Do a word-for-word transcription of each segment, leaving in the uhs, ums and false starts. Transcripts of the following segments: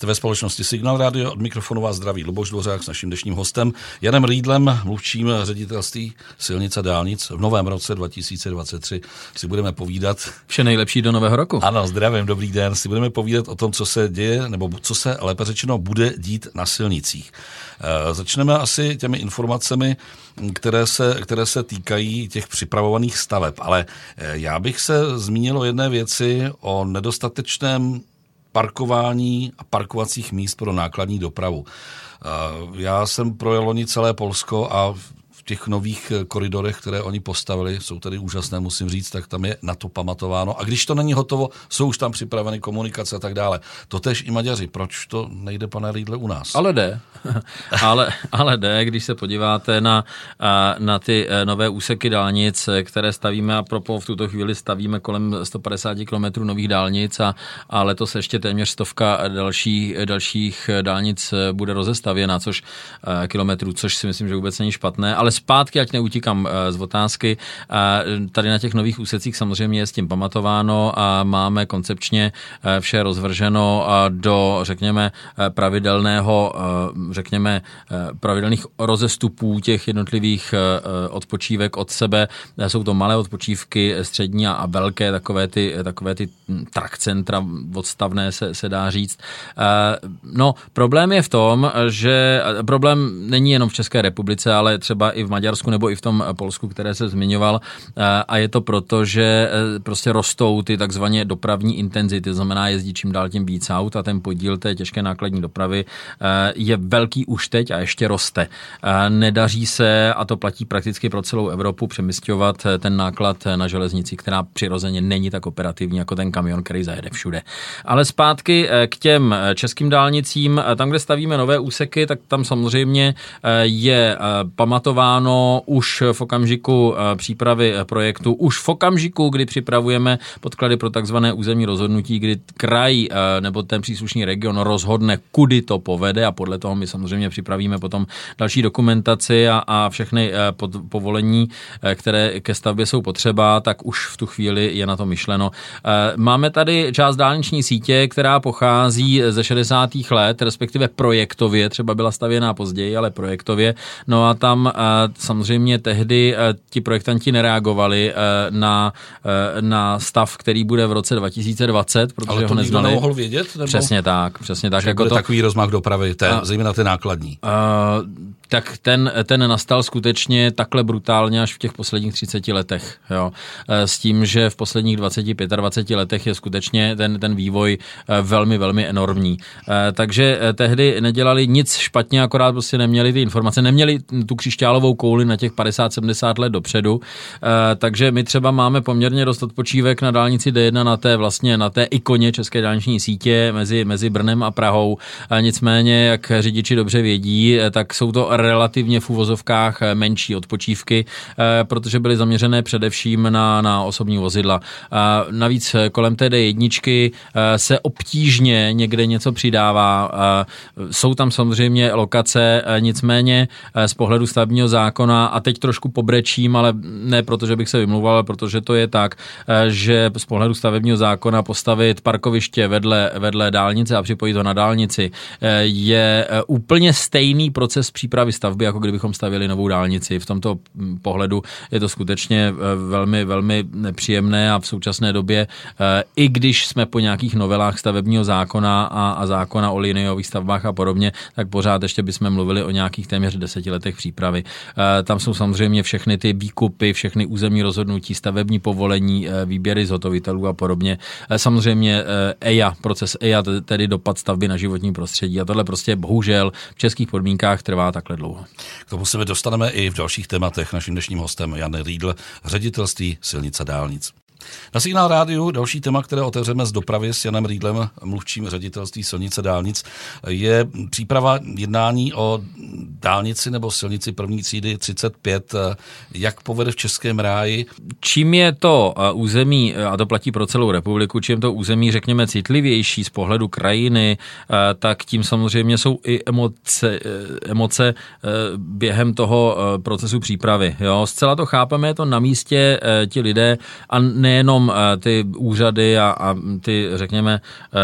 Jste ve společnosti Signál Radio, od mikrofonu vás zdraví Luboš Dvořák s naším dnešním hostem Janem Riedlem, mluvčím ředitelství silnic a dálnic. V novém roce dva tisíce dvacet tři si budeme povídat. Vše nejlepší do nového roku. Ano, zdravím, dobrý den. Si budeme povídat o tom, co se děje, nebo co se lépe řečeno bude dít na silnicích. E, začneme asi těmi informacemi, které se, které se týkají těch připravovaných staveb, ale já bych se zmínil o jedné věci, o nedostatečném parkování a parkovacích míst pro nákladní dopravu. Já jsem projel loni celé Polsko a v těch nových koridorech, které oni postavili, jsou tady úžasné, musím říct, tak tam je na to pamatováno. A když to není hotovo, jsou už tam připraveny komunikace a tak dále. Totéž i Maďaři. Proč to nejde, pane Riedle, u nás? Ale jde. ale, ale jde, když se podíváte na, na ty nové úseky dálnic, které stavíme, a propo v tuto chvíli stavíme kolem sto padesát kilometrů nových dálnic a, a letos ještě téměř stovka další, dalších dálnic bude rozestavěna, což kilometrů, což si myslím, že vůbec není špatné, ale zpátky, ať neutíkám z otázky, tady na těch nových úsecích samozřejmě je s tím pamatováno a máme koncepčně vše rozvrženo do, řekněme, pravidelného, řekněme, pravidelných rozestupů těch jednotlivých odpočívek od sebe. Jsou to malé odpočívky, střední a velké, takové ty, takové ty trakcentra odstavné se, se dá říct. No, problém je v tom, že problém není jenom v České republice, ale třeba i v Maďarsku nebo i v tom Polsku, které se zmiňoval, a je to proto, že prostě rostou ty takzvané dopravní intenzity, to znamená jezdí čím dál tím víc aut a ten podíl té těžké nákladní dopravy je velký už teď a ještě roste. Nedaří se, a to platí prakticky pro celou Evropu, přemisťovat ten náklad na železnici, která přirozeně není tak operativní jako ten kamion, který zajede všude. Ale zpátky k těm českým dálnicím, tam, kde stavíme nové úseky, tak tam samozřejmě je pamatováno už v okamžiku přípravy projektu, už v okamžiku, kdy připravujeme podklady pro takzvané územní rozhodnutí, kdy kraj nebo ten příslušný region rozhodne, kudy to povede, a podle toho my samozřejmě připravíme potom další dokumentaci a, a všechny pod, povolení, které ke stavbě jsou potřeba, tak už v tu chvíli je na to myšleno. Máme tady část dálniční sítě, která pochází ze šedesátých let, respektive projektově, třeba byla stavěná později, ale projektově. No a tam samozřejmě tehdy ti projektanti nereagovali na, na stav, který bude v roce dva tisíce dvacet, protože ale to ho neznali. Ale to nemohl vědět? Nebo? Přesně tak, přesně tak. Že jako bude to, takový rozmach dopravy, té, a, zejména té nákladní. A, tak ten, ten nastal skutečně takhle brutálně až v těch posledních třiceti letech. Jo. S tím, že v posledních dvaceti, dvaceti pěti letech je skutečně ten, ten vývoj velmi, velmi enormní. Takže tehdy nedělali nic špatně, akorát prostě neměli ty informace, neměli tu křišťálovou kouli na těch padesát sedmdesát let dopředu. Takže my třeba máme poměrně dost odpočívek na dálnici D jedna, na té vlastně na té ikoně české dálniční sítě mezi, mezi Brnem a Prahou. Nicméně, jak řidiči dobře vědí, tak jsou to relativně v uvozovkách menší odpočívky, protože byly zaměřené především na, na osobní vozidla. Navíc kolem té D jedna se obtížně někde něco přidává. Jsou tam samozřejmě lokace, nicméně z pohledu stavebního zákona, a teď trošku pobrečím, ale ne proto, že bych se vymlouval, ale protože to je tak, že z pohledu stavebního zákona postavit parkoviště vedle, vedle dálnice a připojit ho na dálnici je úplně stejný proces přípravy stavby, jako kdybychom stavili novou dálnici. V tomto pohledu je to skutečně velmi, velmi nepříjemné a v současné době, i když jsme po nějakých novelách stavebního zákona a, a zákona o liniových stavbách a podobně, tak pořád ještě bychom mluvili o nějakých téměř deseti letech přípravy. Tam jsou samozřejmě všechny ty výkupy, všechny územní rozhodnutí, stavební povolení, výběry zhotovitelů a podobně. Samozřejmě E I A, proces E I A, tedy dopad stavby na životní prostředí, a tohle prostě bohužel v českých podmínkách trvá takhle dlouho. K tomu se dostaneme i v dalších tématech. Naším dnešním hostem Jan Riedl, ředitelství silnic a dálnic. Na Signál rádiu další téma, které otevřeme z dopravy s Janem Riedlem, mluvčím ředitelství silnice dálnic, je příprava jednání o dálnici nebo silnici první třídy třicet pět. Jak povede v Českém ráji? Čím je to území, a to platí pro celou republiku, čím to území, řekněme, citlivější z pohledu krajiny, tak tím samozřejmě jsou i emoce, emoce během toho procesu přípravy. Jo? Zcela to chápeme, je to na místě, ti lidé, a ne nejenom ty úřady a, a ty, řekněme,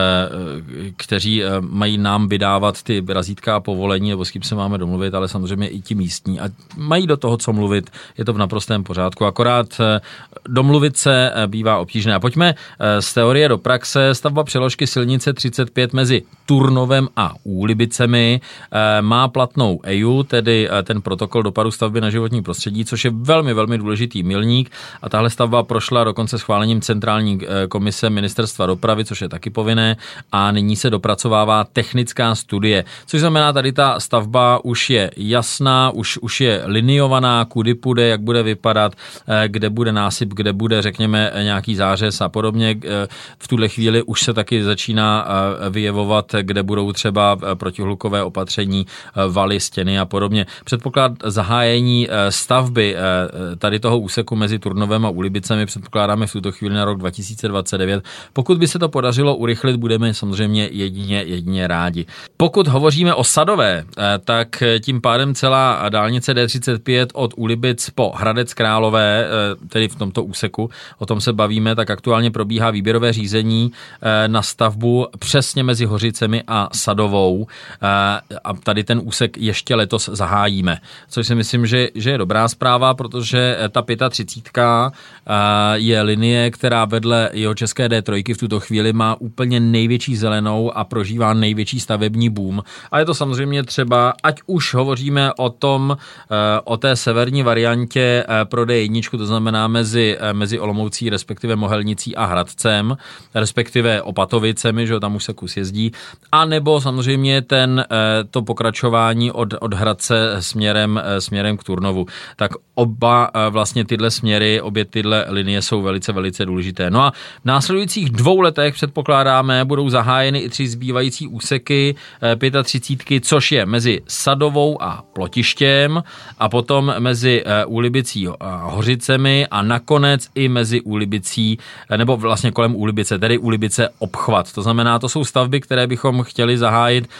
kteří mají nám vydávat ty razítka a povolení, nebo s kým se máme domluvit, ale samozřejmě i ti místní. A mají do toho, co mluvit, je to v naprostém pořádku. Akorát domluvit se bývá obtížné. A pojďme z teorie do praxe. Stavba přeložky silnice třicet pět mezi Turnovem a Úlibicemi má platnou E I U, tedy ten protokol dopadu stavby na životní prostředí, což je velmi, velmi důležitý milník. A tahle stavba prošla dokonce schválením Centrální komise Ministerstva dopravy, což je taky povinné. A nyní se dopracovává technická studie. Což znamená, tady ta stavba už je jasná, už, už je liniovaná, kudy půjde, jak bude vypadat, kde bude násyp, kde bude, řekněme, nějaký zářez a podobně. V tuhle chvíli už se taky začíná vyjevovat, kde budou třeba protihlukové opatření, valy, stěny a podobně. Předpoklad zahájení stavby tady toho úseku mezi Turnovem a Úlibicemi předpokládáme v tuto chvíli na rok dva tisíce dvacet devět. Pokud by se to podařilo urychlit, budeme samozřejmě jedině, jedině rádi. Pokud hovoříme o Sadové, tak tím pádem celá dálnice D třicet pět od Úlibic po Hradec Králové, tedy v tomto úseku, o tom se bavíme, tak aktuálně probíhá výběrové řízení na stavbu přesně mezi Hořicemi a Sadovou a tady ten úsek ještě letos zahájíme, což si myslím, že, že je dobrá zpráva, protože ta třicet pět je linie, která vedle jihočeské D tři v tuto chvíli má úplně největší zelenou a prožívá největší stavební boom. A je to samozřejmě třeba, ať už hovoříme o tom, o té severní variantě pro D jedna, to znamená mezi, mezi Olomoucí, respektive Mohelnicí a Hradcem, respektive Opatovicemi, že tam už se kus jezdí, a nebo samozřejmě ten, to pokračování od, od Hradce směrem, směrem k Turnovu. Tak oba vlastně tyhle směry, obě tyhle linie jsou velice, velice důležité. No a v následujících dvou letech předpokládáme, budou zahájeny i tři zbývající úseky třicet pět, což je mezi Sadovou a Plotištěm a potom mezi Úlibicí a Hořicemi a nakonec i mezi Úlibicí, nebo vlastně kolem Úlibice, tedy Úlibice obchvat. To znamená, to jsou stavby, které bychom chtěli zahájit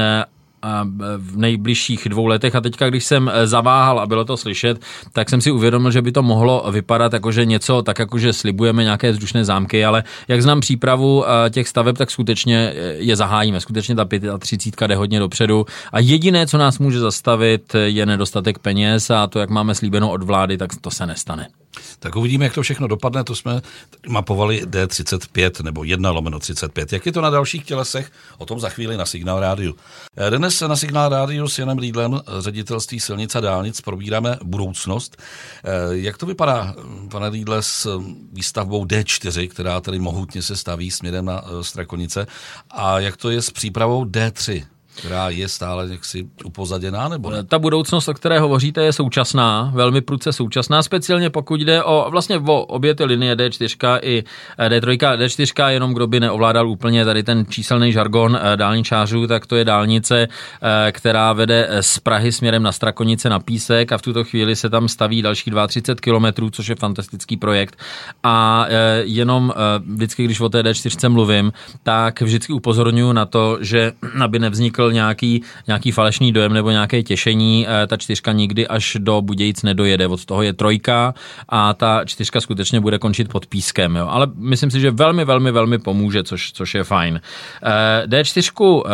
v nejbližších dvou letech a teďka, když jsem zaváhal a bylo to slyšet, tak jsem si uvědomil, že by to mohlo vypadat jakože něco, tak jakože slibujeme nějaké vzdušné zámky, ale jak znám přípravu těch staveb, tak skutečně je zahájíme. Skutečně ta třicet pět jde hodně dopředu a jediné, co nás může zastavit, je nedostatek peněz a to, jak máme slíbeno od vlády, tak to se nestane. Tak uvidíme, jak to všechno dopadne, to jsme mapovali D třicet pět nebo jedna lomeno třicet pět. Jak je to na dalších tělesech? O tom za chvíli na Signál rádiu. Dnes na Signál rádiu s Janem Riedlem, ředitelství silnic a dálnic, probíráme budoucnost. Jak to vypadá, pane Riedle, s výstavbou D čtyři, která tedy mohutně se staví směrem na Strakonice, a jak to je s přípravou D tři? Která je stále jaksi upozaděná, nebo ne? Ta budoucnost, o které hovoříte, je současná, velmi prudce současná, speciálně pokud jde o vlastně o obě ty linie D čtyři i D tři. D čtyři, jenom kdo by neovládal úplně tady ten číselný žargon dálničářů, tak to je dálnice, která vede z Prahy směrem na Strakonice na Písek a v tuto chvíli se tam staví dalších třicet dva kilometrů, což je fantastický projekt. A jenom vždycky, když o té D čtyři mluvím, tak vždycky upozorňuji na to, že aby nevznikl nějaký, nějaký falešný dojem nebo nějaké těšení, ta čtyřka nikdy až do Budějic nedojede, od toho je trojka a ta čtyřka skutečně bude končit pod Pískem, jo. Ale myslím si, že velmi, velmi, velmi pomůže, což, což je fajn. D čtyři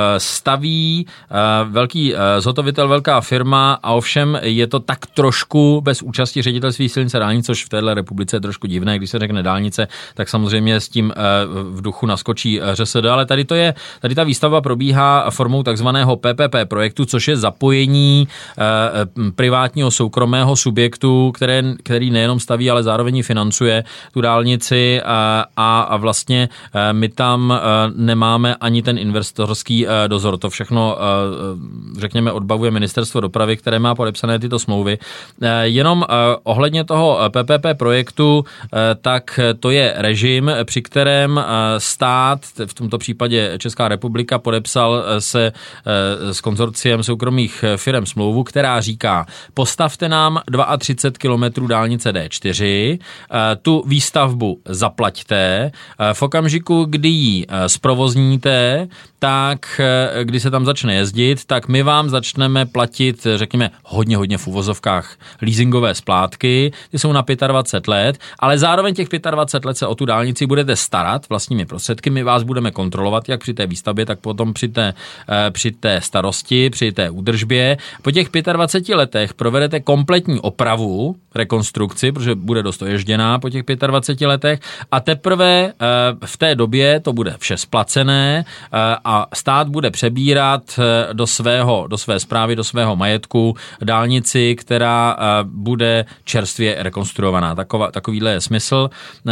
staví velký zhotovitel, velká firma a ovšem je to tak trošku bez účasti ředitelství silnic a dálnic, což v téhle republice je trošku divné, když se řekne dálnice, tak samozřejmě s tím v duchu naskočí ŘSD, ale tady to je, tady ta výstavba probíhá formou takzvaného P P P projektu, což je zapojení eh, privátního soukromého subjektu, které, který nejenom staví, ale zároveň financuje tu dálnici eh, a, a vlastně eh, my tam eh, nemáme ani ten investorský eh, dozor. To všechno, eh, řekněme, odbavuje Ministerstvo dopravy, které má podepsané tyto smlouvy. Eh, jenom eh, ohledně toho P P P projektu, eh, tak to je režim, při kterém eh, stát, v tomto případě Česká republika, podepsal se s konzorciem soukromých firem smlouvu, která říká, postavte nám třicet dva kilometrů dálnice D čtyři, tu výstavbu zaplaťte, v okamžiku, kdy ji zprovozníte, tak když se tam začne jezdit, tak my vám začneme platit, řekněme, hodně, hodně v uvozovkách leasingové splátky, ty jsou na dvacet pět let, ale zároveň těch dvacet pět let se o tu dálnici budete starat vlastními prostředky, my vás budeme kontrolovat, jak při té výstavbě, tak potom při té, při té starosti, při té údržbě. Po těch dvaceti pěti letech provedete kompletní opravu, rekonstrukci, protože bude dost oježděná po těch dvaceti pěti letech a teprve v té době to bude vše splacené a stát bude přebírat do svého, do své správy, do svého majetku dálnici, která bude čerstvě rekonstruovaná. Taková, takovýhle je smysl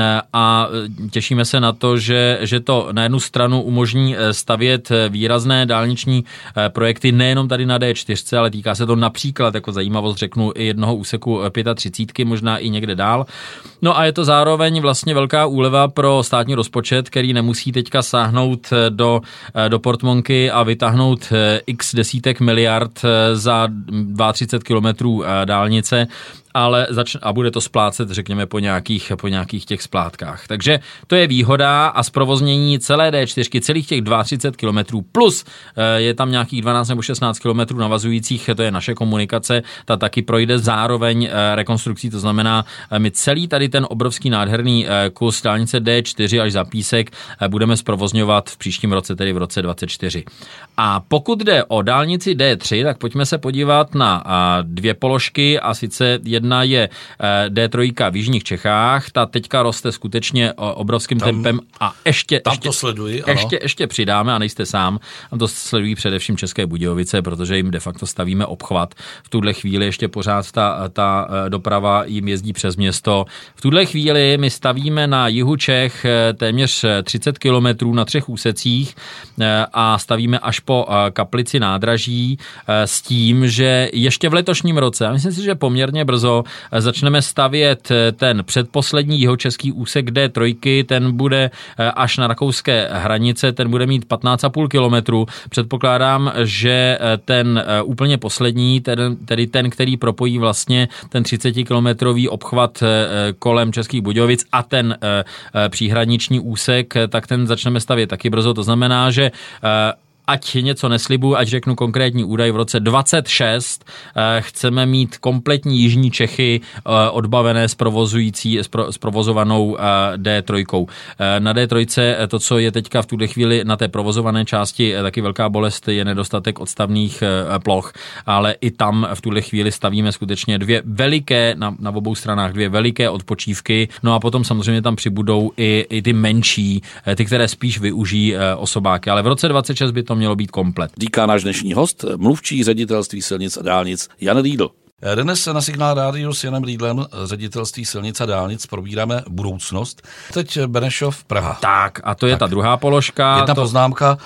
a těšíme se na to, že, že to na jednu stranu umožní stavět výrazné dálniční projekty nejenom tady na D čtyři, ale týká se to například, jako zajímavost řeknu, i jednoho úseku třicet pět, možná i někde dál. No a je to zároveň vlastně velká úleva pro státní rozpočet, který nemusí teďka sáhnout do, do portmonky a vytáhnout x desítek miliard za třicet dva kilometrů dálnice, ale začne, a bude to splácet, řekněme, po nějakých, po nějakých těch splátkách. Takže to je výhoda a zprovoznění celé D čtyři, celých těch třicet dva kilometrů plus je tam nějakých dvanáct nebo šestnáct kilometrů navazujících, to je naše komunikace, ta taky projde zároveň rekonstrukcí, to znamená, my celý tady ten obrovský nádherný kus dálnice D čtyři až za Písek budeme zprovozňovat v příštím roce, tedy v roce dvacet čtyři. A pokud jde o dálnici D tři, tak pojďme se podívat na dvě položky a sice jedna je D tři v jižních Čechách, ta teďka roste skutečně obrovským tam, tempem a ještě, tam ještě, to sleduji, ještě, ještě přidáme a nejste sám, tam to sledují především České Budějovice, protože jim de facto stavíme obchvat. V tuhle chvíli ještě pořád ta, ta doprava jim jezdí přes město. V tuhle chvíli my stavíme na jihu Čech téměř třicet kilometrů na třech úsecích a stavíme až po Kaplici nádraží s tím, že ještě v letošním roce, a myslím si, že poměrně brzo, začneme stavět ten předposlední jihočeský úsek D tři, ten bude až na rakouské hranice, ten bude mít patnáct a půl kilometru. Předpokládám, že ten úplně poslední, ten, tedy ten, který propojí vlastně ten třicetikilometrový obchvat kolem Českých Budějovic a ten příhraniční úsek, tak ten začneme stavět taky brzo. To znamená, že ať něco neslibuju, ať řeknu konkrétní údaj, v roce dvacet šest chceme mít kompletní jižní Čechy odbavené s provozující, s provozovanou D tři. Na D tři to, co je teďka v tuhle chvíli na té provozované části, taky velká bolest je nedostatek odstavných ploch, ale i tam v tuhle chvíli stavíme skutečně dvě veliké, na, na obou stranách dvě veliké odpočívky, no a potom samozřejmě tam přibudou i, i ty menší, ty, které spíš využijí osobáky, ale v roce dvacet šest by to mělo být komplet. Říká náš dnešní host, mluvčí Ředitelství silnic a dálnic Jan Riedl. Dnes na Signál rádiu s Janem Riedlem, Ředitelství silnic a dálnic, probíráme budoucnost. Teď Benešov, Praha. Tak, a to je tak ta druhá položka. Jedna to... poznámka,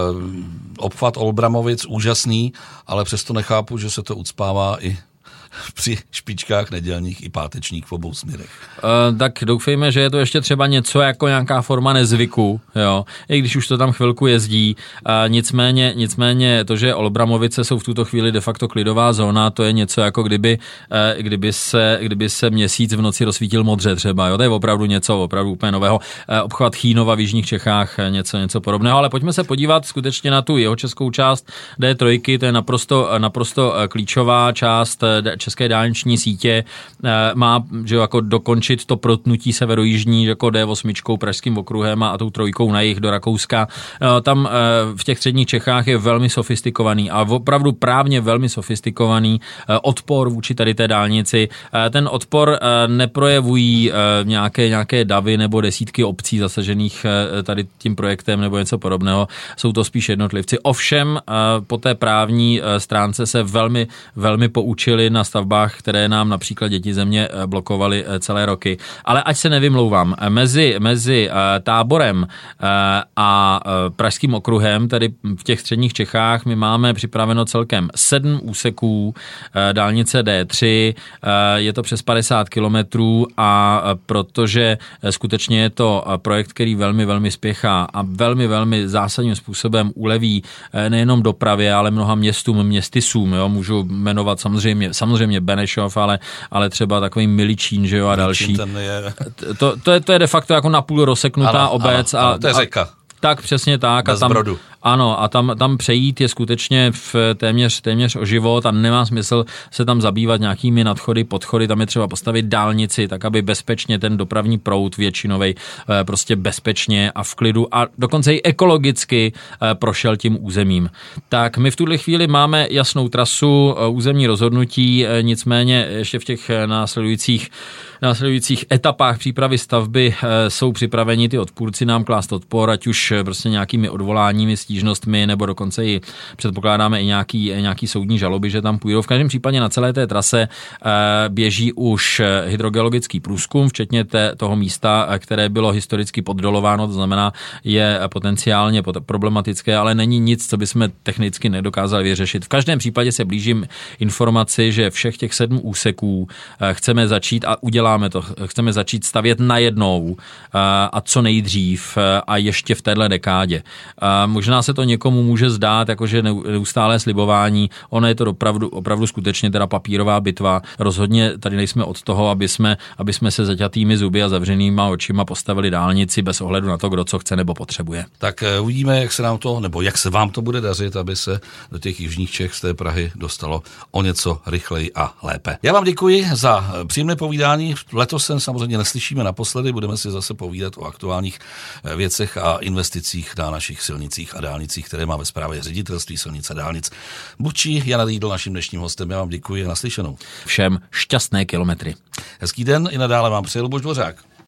obchvat Olbramovic, úžasný, ale přesto nechápu, že se to ucpává i při špičkách nedělních i pátečních v obou směrech. Uh, tak doufejme, že je to ještě třeba něco jako nějaká forma nezvyku, jo, i když už to tam chvilku jezdí. Uh, nicméně, nicméně to, že Olbramovice jsou v tuto chvíli de facto klidová zóna, to je něco jako kdyby, uh, kdyby, se, kdyby se měsíc v noci rozsvítil modře třeba, jo, to je opravdu něco opravdu úplně nového. Uh, obchvat Chýnova v jižních Čechách, něco, něco podobného, ale pojďme se podívat skutečně na tu jeho českou část D tři, to je naprosto, naprosto klíčová část české dálniční sítě, má, že jako dokončit to protnutí severojižní jako D osm pražským okruhem a tou trojkou na jih do Rakouska. Tam v těch středních Čechách je velmi sofistikovaný a opravdu právně velmi sofistikovaný odpor vůči tady té dálnici. Ten odpor neprojevují nějaké, nějaké davy nebo desítky obcí zasažených tady tím projektem nebo něco podobného. Jsou to spíš jednotlivci. Ovšem po té právní stránce se velmi, velmi poučili na stavbách, které nám například děti země blokovaly celé roky. Ale ať se nevymlouvám, mezi, mezi Táborem a Pražským okruhem, tedy v těch středních Čechách, my máme připraveno celkem sedm úseků dálnice D tři, je to přes padesát kilometrů a protože skutečně je to projekt, který velmi, velmi spěchá a velmi, velmi zásadním způsobem uleví nejenom dopravě, ale mnoha městům, městysům, jo, můžu jmenovat samozřejmě, samozřejmě Benešov, ale, ale třeba takový Miličín, že jo, a další. Je... To, to, je, to je de facto jako napůl rozseknutá ano, obec. Ano, a, ano, to je řeka. A, tak, přesně tak. Bez a tam, brodu. Ano, a tam, tam přejít je skutečně v téměř, téměř o život a nemá smysl se tam zabývat nějakými nadchody, podchody, tam je třeba postavit dálnici, tak aby bezpečně ten dopravní proud většinovej prostě bezpečně a v klidu a dokonce i ekologicky prošel tím územím. Tak my v tuhle chvíli máme jasnou trasu, územní rozhodnutí, nicméně ještě v těch následujících následujících etapách přípravy stavby jsou připraveni ty odpůrci nám klást odpor, ať už prostě nějakými odvoláními, stížnostmi, nebo dokonce i předpokládáme i nějaký, nějaký soudní žaloby, že tam půjdou. V každém případě na celé té trase běží už hydrogeologický průzkum, včetně té, toho místa, které bylo historicky poddolováno, to znamená, je potenciálně problematické, ale není nic, co bychom technicky nedokázali vyřešit. V každém případě se blížím informaci, že všech těch sedm úseků chceme začít a udělat Děláme to. Chceme začít stavět najednou a co nejdřív a ještě v téhle dekádě. Možná se to někomu může zdát, jakože neustálé slibování. Ono je to opravdu, opravdu skutečně teda papírová bitva. Rozhodně tady nejsme od toho, aby jsme, aby jsme se zaťatými zuby a zavřenýma očima postavili dálnici bez ohledu na to, kdo co chce nebo potřebuje. Tak uvidíme, jak se nám to, nebo jak se vám to bude dařit, aby se do těch jižních Čech z té Prahy dostalo o něco rychleji a lépe. Já vám děkuji za příjemné povídání. Letos se samozřejmě neslyšíme naposledy, budeme si zase povídat o aktuálních věcech a investicích na našich silnicích a dálnicích, které má ve správě Ředitelství silnic a dálnic. Bučí Jan Riedl naším dnešním hostem. Já vám děkuji a naslyšenou. Všem šťastné kilometry. Hezký den, i nadále vám přeje Luboš Dvořák.